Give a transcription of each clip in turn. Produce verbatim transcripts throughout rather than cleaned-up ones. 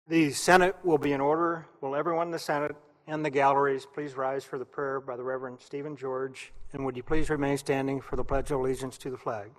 The Senate will be in order. Will everyone in the Senate and the galleries please rise for the prayer by the Reverend Stephen George, and would you please remain standing for the Pledge of Allegiance to the flag.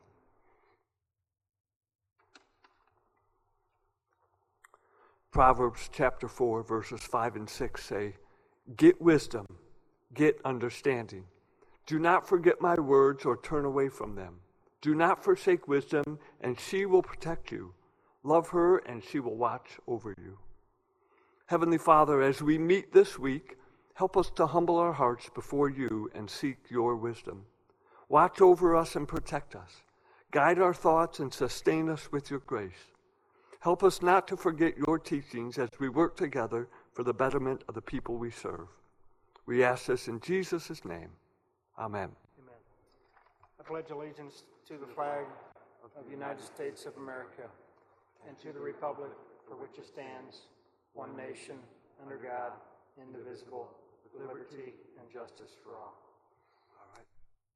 Proverbs chapter four, verses five and six say, "Get wisdom, get understanding. Do not forget my words or turn away from them. Do not forsake wisdom, and she will protect you. Love her, and she will watch over you." Heavenly Father, as we meet this week, help us to humble our hearts before you and seek your wisdom. Watch over us and protect us. Guide our thoughts and sustain us with your grace. Help us not to forget your teachings as we work together for the betterment of the people we serve. We ask this in Jesus' name. Amen. Amen. I pledge allegiance to the flag of the United States of America and to the republic for which it stands, one nation, under God, indivisible, with liberty and justice for all. All right.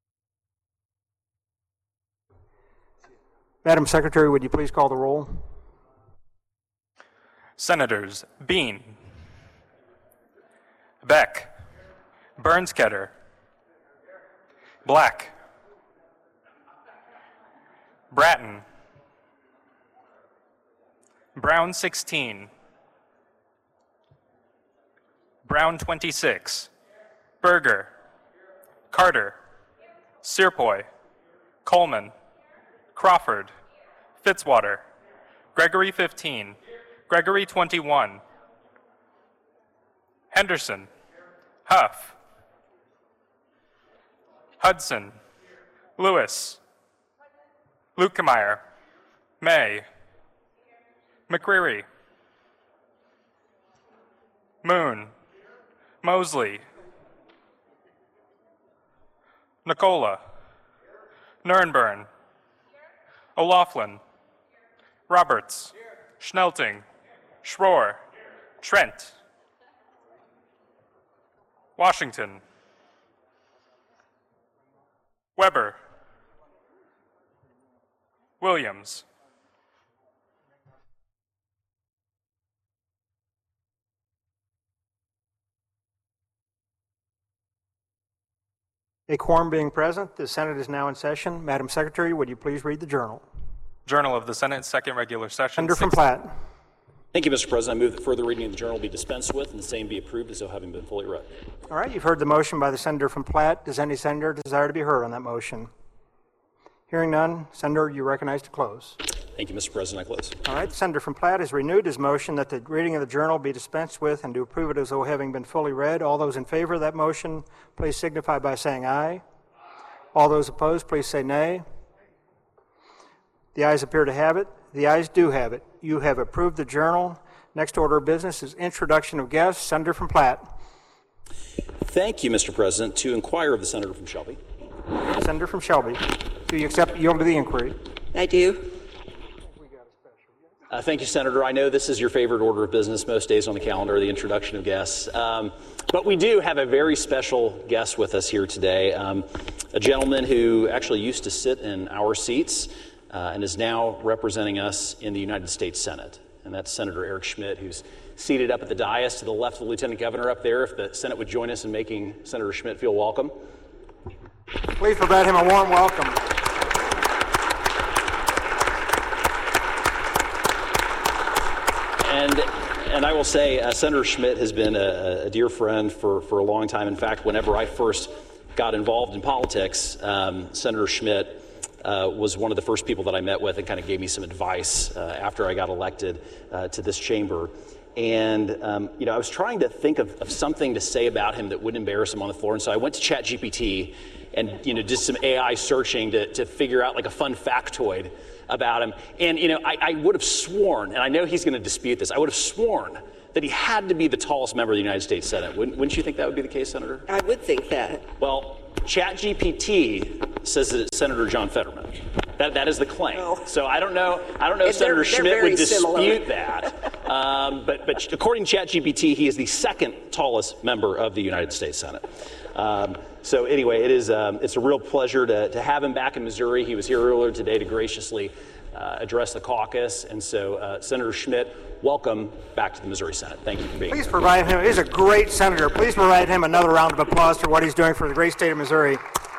Madam Secretary, would you please call the roll? Senators Bean, Beck, Burns-Ketter, Black, Bratton, Brown sixteen, Brown twenty-six, Berger, Carter, Searpoy, Coleman, Crawford, Fitzwater, Gregory fifteen, Gregory twenty-one, Henderson, Huff, Hudson, Lewis, Lukemeyer, May, McCreary, Moon, Mosley, Nicola, Nurnburn, O'Laughlin, Roberts, Schnelting, Schroer, Trent, Washington, Weber, Williams. A quorum being present, the Senate is now in session. Madam Secretary, would you please read the journal? Journal of the Senate, second regular session. Senator from Platt. Thank you, Mister President. I move that further reading of the journal be dispensed with and the same be approved as though having been fully read. All right, you've heard the motion by the Senator from Platt. Does any senator desire to be heard on that motion? Hearing none, Senator, you recognize to close. Thank you, Mister President. I close. All right, the Senator from Platt has renewed his motion that the reading of the journal be dispensed with and to approve it as though having been fully read. All those in favor of that motion, please signify by saying aye. All those opposed, please say nay. The ayes appear to have it. The ayes do have it. You have approved the journal. Next order of business is introduction of guests. Senator from Platt. Thank you, Mister President. To inquire of the Senator from Shelby. Senator from Shelby, do you accept yield to the inquiry? I do. Uh, thank you, Senator. I know this is your favorite order of business most days on the calendar, the introduction of guests. Um, but we do have a very special guest with us here today, um, a gentleman who actually used to sit in our seats uh, and is now representing us in the United States Senate. And that's Senator Eric Schmitt, who's seated up at the dais to the left of the Lieutenant Governor up there. If the Senate would join us in making Senator Schmitt feel welcome. Please provide him a warm welcome. And and I will say, uh, Senator Schmitt has been a, a dear friend for, for a long time. In fact, whenever I first got involved in politics, um, Senator Schmitt uh, was one of the first people that I met with and kind of gave me some advice uh, after I got elected uh, to this chamber. And, um, you know, I was trying to think of, of something to say about him that wouldn't embarrass him on the floor. And so I went to ChatGPT and, you know, did some A I searching to, to figure out like a fun factoid about him. And, you know, I, I would have sworn, and I know he's going to dispute this, I would have sworn that he had to be the tallest member of the United States Senate. Wouldn't, wouldn't you think that would be the case, Senator? I would think that. Well, ChatGPT says that it's Senator John Fetterman. That that is the claim. Oh. So I don't know. I don't know if Senator Schmitt would dispute similar. that. Um, but but according to ChatGPT, he is the second tallest member of the United States Senate. Um, so anyway, it is um, it's a real pleasure to to have him back in Missouri. He was here earlier today to graciously uh, address the caucus. And so, uh, Senator Schmitt, welcome back to the Missouri Senate. Thank you for being Please here. provide him, he's a great senator. Please provide him another round of applause for what he's doing for the great state of Missouri.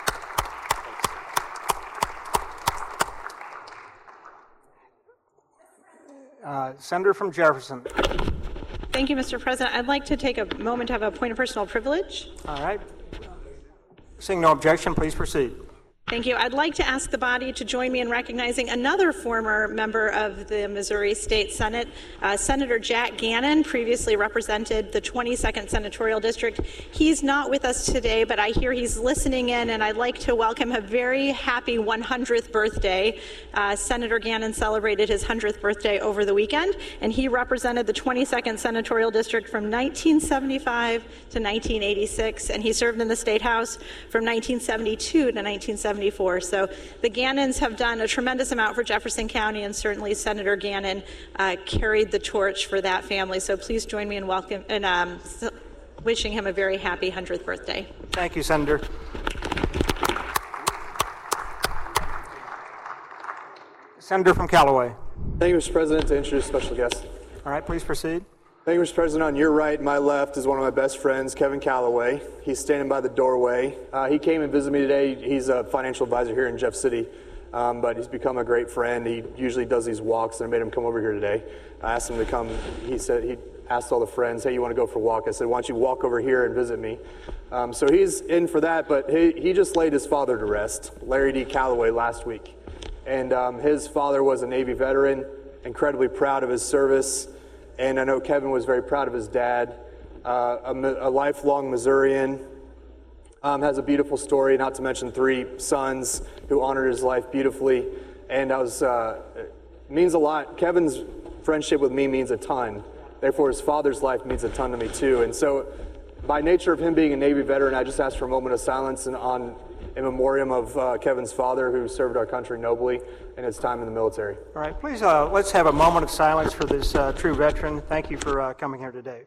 Uh, Senator from Jefferson. Thank you, Mister President. I'd like to take a moment to have a point of personal privilege. All right. Seeing no objection, please proceed. Thank you. I'd like to ask the body to join me in recognizing another former member of the Missouri State Senate, uh, Senator Jack Gannon, previously represented the twenty-second Senatorial District. He's not with us today, but I hear he's listening in, and I'd like to welcome a very happy one hundredth birthday. Uh, Senator Gannon celebrated his one hundredth birthday over the weekend, and he represented the twenty-second Senatorial District from nineteen seventy-five to nineteen eighty-six, and he served in the State House from nineteen seventy-two to nineteen seventy-four. So the Gannons have done a tremendous amount for Jefferson County, and certainly Senator Gannon uh, carried the torch for that family. So please join me in welcome and um, wishing him a very happy one hundredth birthday. Thank you, Senator. Senator from Callaway. Thank you, Mister President. To introduce special guest. All right, please proceed. Thank you, Mister President. On your right, my left, is one of my best friends, Kevin Callaway. He's standing by the doorway. Uh, he came and visited me today. He's a financial advisor here in Jeff City, um, but he's become a great friend. He usually does these walks, and I made him come over here today. I asked him to come. He said he asked all the friends, "Hey, you want to go for a walk?" I said, "Why don't you walk over here and visit me?" Um, so he's in for that, but he, he just laid his father to rest, Larry D. Callaway, last week. And um, his father was a Navy veteran, incredibly proud of his service. And I know Kevin was very proud of his dad, uh, a, a lifelong Missourian, um, has a beautiful story, not to mention three sons who honored his life beautifully. And I was, uh, it means a lot. Kevin's friendship with me means a ton. Therefore, his father's life means a ton to me too. And so by nature of him being a Navy veteran, I just asked for a moment of silence and on in memoriam of uh, Kevin's father, who served our country nobly in his time in the military. All right, please uh, let's have a moment of silence for this uh, true veteran. Thank you for uh, coming here today.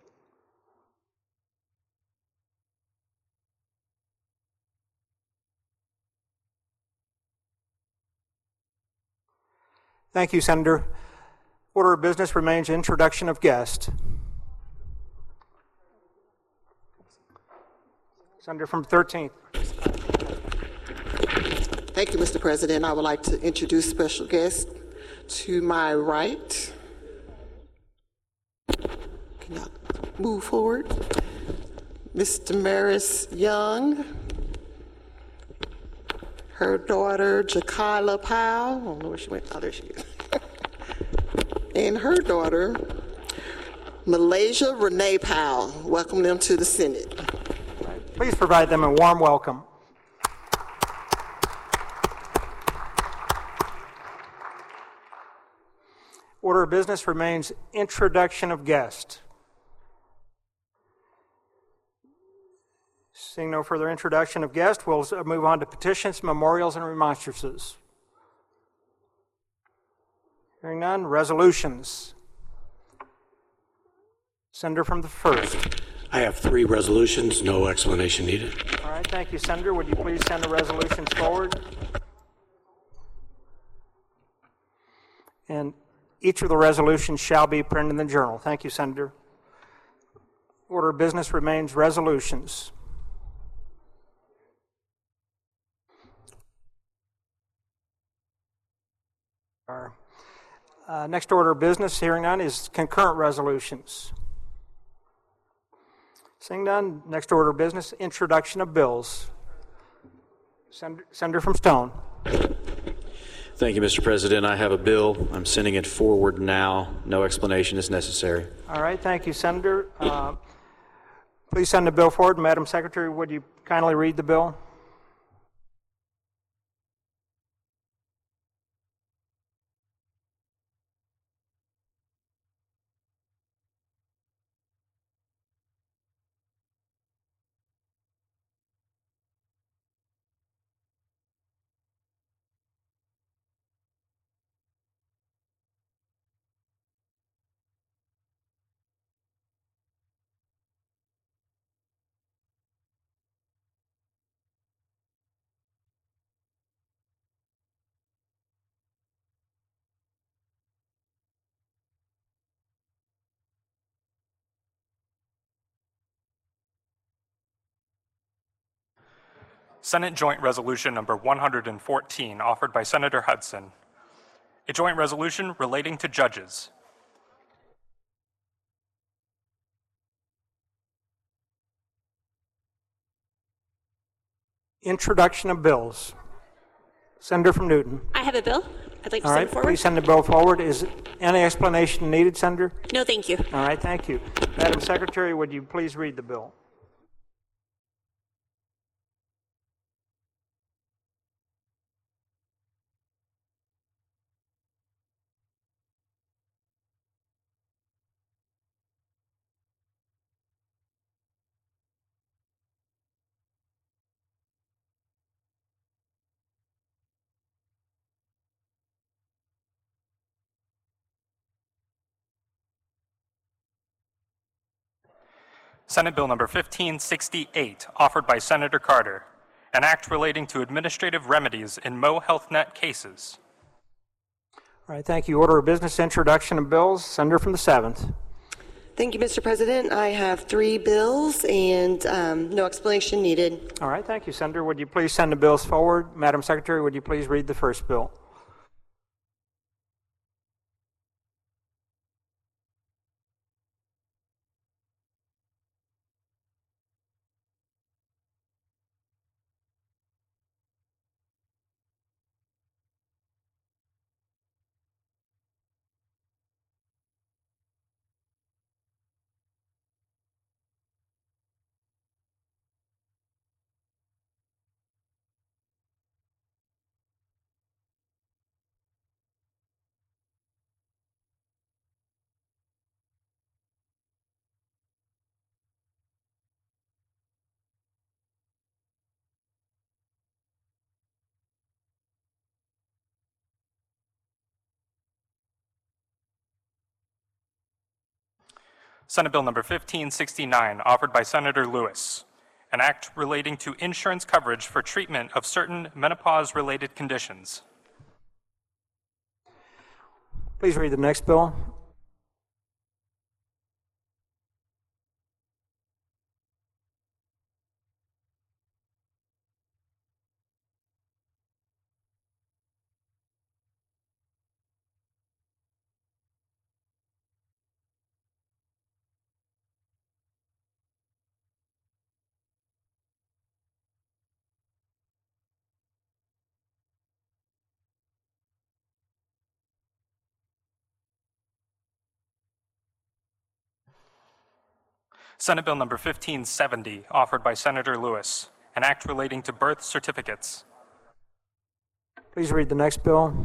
Thank you, Senator. Order of business remains introduction of guest. Senator from thirteenth. Thank you, Mister President. I would like to introduce special guest to my right. Can y'all move forward? Miss Damaris Young, her daughter Jakila Powell. I don't know where she went. Oh, there she is. And her daughter, Malaysia Renee Powell. Welcome them to the Senate. Please provide them a warm welcome. Order of business remains introduction of guest. Seeing no further introduction of guest, we'll move on to petitions, memorials, and remonstrances. Hearing none, resolutions. Senator from the first. I have three resolutions, no explanation needed. All right, thank you, Senator. Would you please send the resolutions forward? And each of the resolutions shall be printed in the journal. Thank you, Senator. Order of business remains resolutions. Our uh, next order of business, hearing none, is concurrent resolutions. Seeing none, next order of business, introduction of bills. Senator, Senator from Stone. Thank you, Mister President. I have a bill. I'm sending it forward now. No explanation is necessary. All right, thank you, Senator. Uh, please send the bill forward. Madam Secretary, would you kindly read the bill? Senate Joint Resolution number one hundred fourteen, offered by Senator Hudson. A joint resolution relating to judges. Introduction of bills. Senator from Newton. I have a bill. I'd like to All send right, forward. please send the bill forward. Is any explanation needed, Senator? No, thank you. All right, thank you. Madam Secretary, would you please read the bill? Senate Bill number fifteen sixty-eight, offered by Senator Carter, an act relating to administrative remedies in Mo Health Net cases. All right, thank you. Order of business, introduction of bills. Senator from the seventh. Thank you, Mister President. I have three bills and um, no explanation needed. All right, thank you, Senator. Would you please send the bills forward? Madam Secretary, would you please read the first bill? Senate Bill number fifteen sixty-nine, offered by Senator Lewis, an act relating to insurance coverage for treatment of certain menopause-related conditions. Please read the next bill. Senate Bill number fifteen seventy, offered by Senator Lewis, an act relating to birth certificates. Please read the next bill.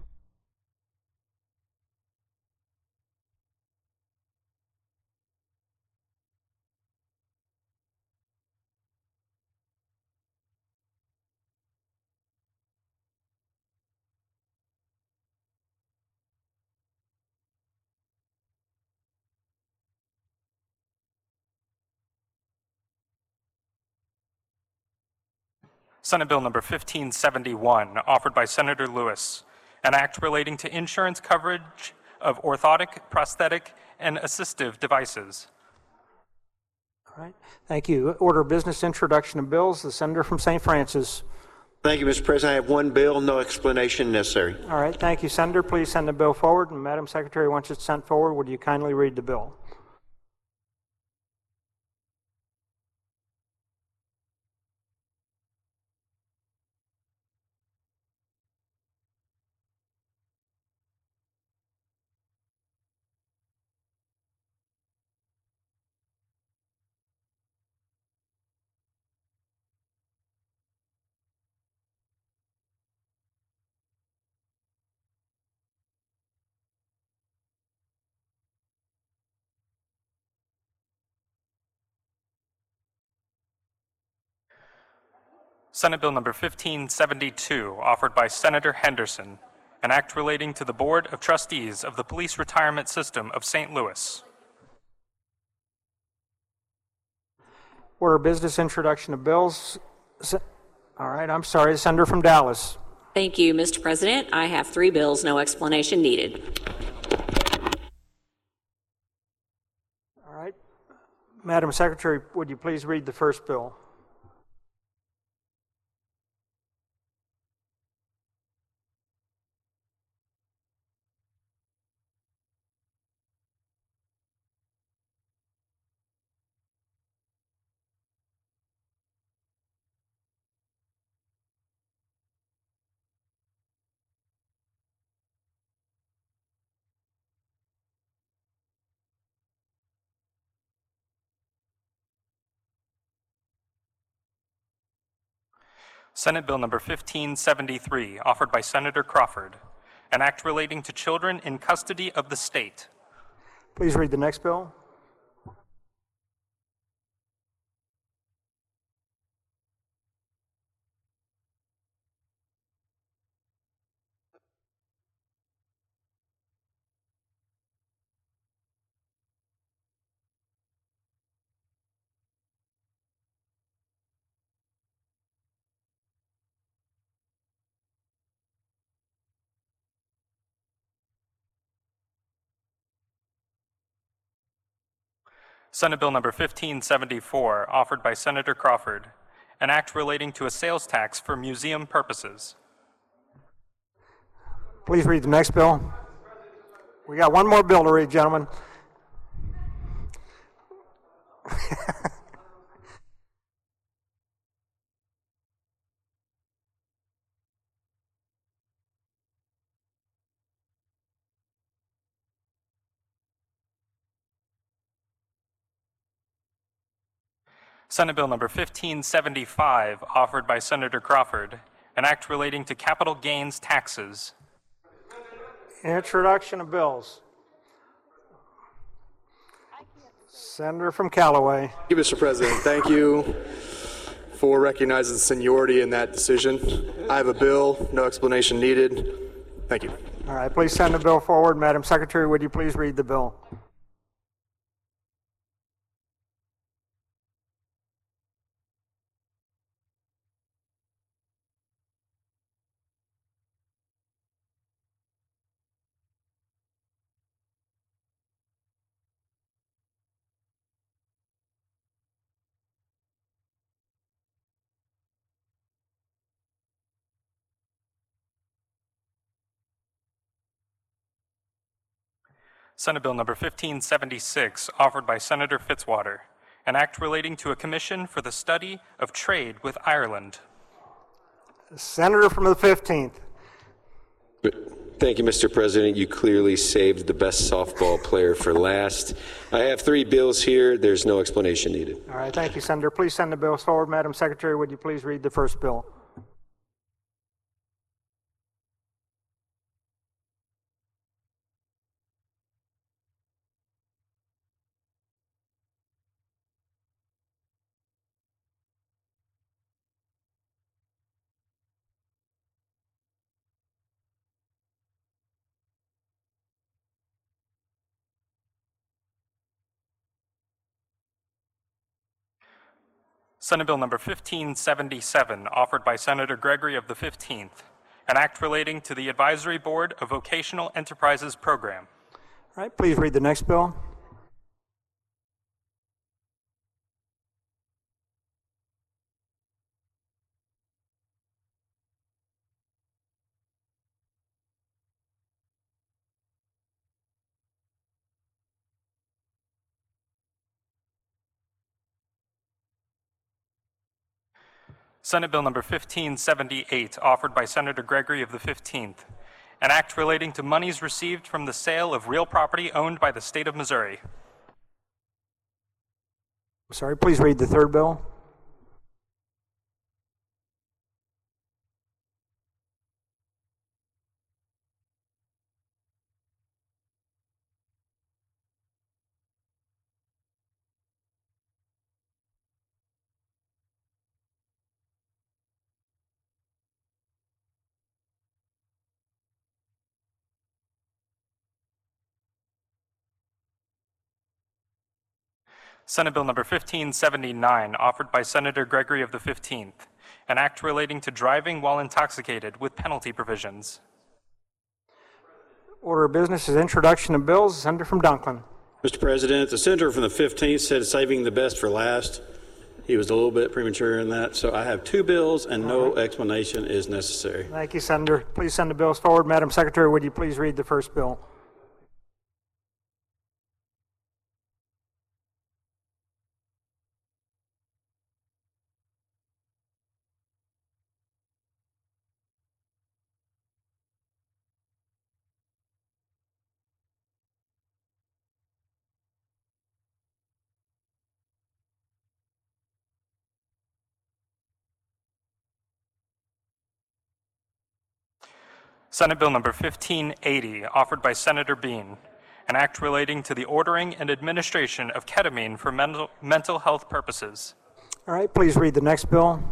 Senate Bill number fifteen seventy-one, offered by Senator Lewis, an act relating to insurance coverage of orthotic, prosthetic, and assistive devices. All right, thank you. Order of business, introduction of bills. The senator from Saint Francis. Thank you, Mister President. I have one bill, no explanation necessary. All right, thank you, Senator. Please send the bill forward. And Madam Secretary, once it's sent forward, would you kindly read the bill? Senate Bill number fifteen seventy-two, offered by Senator Henderson, an act relating to the Board of Trustees of the Police Retirement System of Saint Louis. Order of business, introduction of bills. Se- All right, I'm sorry, the senator from Dallas. Thank you, Mister President. I have three bills, no explanation needed. All right. Madam Secretary, would you please read the first bill? Senate Bill Number fifteen seventy-three, offered by Senator Crawford, an act relating to children in custody of the state. Please read the next bill. Senate Bill Number fifteen seventy-four, offered by Senator Crawford, an act relating to a sales tax for museum purposes. Please read the next bill. We got one more bill to read, gentlemen. Senate Bill Number fifteen seventy-five, offered by Senator Crawford, an act relating to capital gains taxes. Introduction of bills. Senator from Callaway. Thank you, Mister President. Thank you for recognizing seniority in that decision. I have a bill, no explanation needed. Thank you. All right, please send the bill forward. Madam Secretary, would you please read the bill? Senate Bill Number fifteen seventy-six, offered by Senator Fitzwater, an act relating to a commission for the study of trade with Ireland. Senator from the fifteenth. Thank you, Mister President. You clearly saved the best softball player for last. I have three bills here. There's no explanation needed. All right, thank you, Senator. Please send the bills forward. Madam Secretary, would you please read the first bill? Senate Bill Number fifteen seventy-seven, offered by Senator Gregory of the fifteenth, an act relating to the Advisory Board of Vocational Enterprises Program. All right, please read the next bill. Senate Bill Number fifteen seventy-eight, offered by Senator Gregory of the fifteenth, an act relating to monies received from the sale of real property owned by the state of Missouri. Sorry, please read the third bill. Senate Bill Number fifteen seventy-nine, offered by Senator Gregory of the fifteenth, an act relating to driving while intoxicated with penalty provisions. Order of business is introduction of bills. Senator from Dunklin. Mister President, the senator from the fifteenth said saving the best for last. He was a little bit premature in that, so I have two bills and no explanation is necessary. Thank you, Senator. Please send the bills forward. Madam Secretary, would you please read the first bill? Senate Bill number fifteen eighty, offered by Senator Bean, an act relating to the ordering and administration of ketamine for mental, mental health purposes. All right, please read the next bill.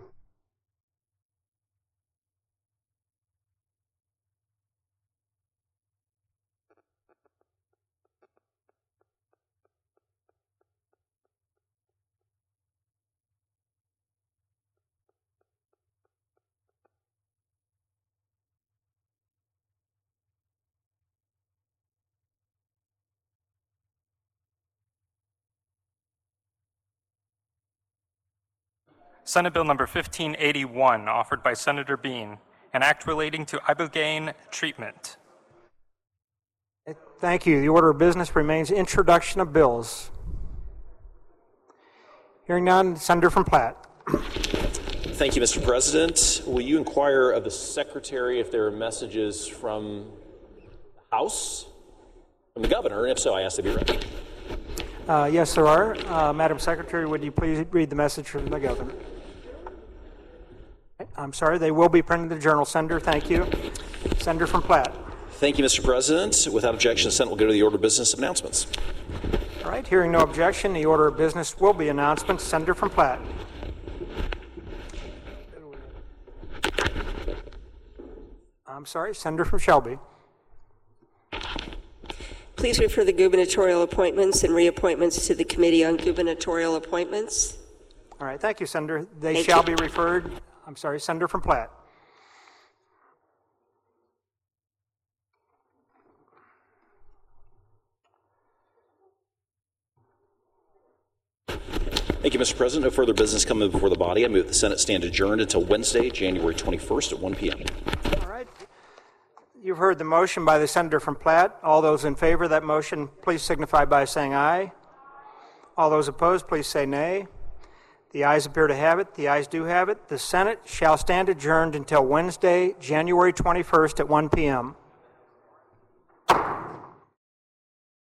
Senate Bill number fifteen eighty-one, offered by Senator Bean, an act relating to ibogaine treatment. Thank you. The order of business remains introduction of bills. Hearing none, Senator from Platte. Thank you, Mister President. Will you inquire of the Secretary if there are messages from the House, from the Governor, and if so, I ask to be read. Uh, yes, there are. Uh, Madam Secretary, would you please read the message from the Governor? I'm sorry, they will be printed in the Journal. Senator, thank you. Senator from Platte. Thank you, Mister President. Without objection, the Senate will go to the order of business of announcements. All right, hearing no objection, the order of business will be announcements. Senator from Platte. I'm sorry, Senator from Shelby. Please refer the gubernatorial appointments and reappointments to the Committee on Gubernatorial Appointments. All right, thank you, Senator. They Thank shall you. be referred. I'm sorry, Senator from Platte. Thank you, Mister President. No further business coming before the body. I move that the Senate stand adjourned until Wednesday, January twenty-first at one p.m. All right. You've heard the motion by the Senator from Platte. All those in favor of that motion, please signify by saying aye. All those opposed, please say nay. The ayes appear to have it. The ayes do have it. The Senate shall stand adjourned until Wednesday, January twenty-first at one p.m.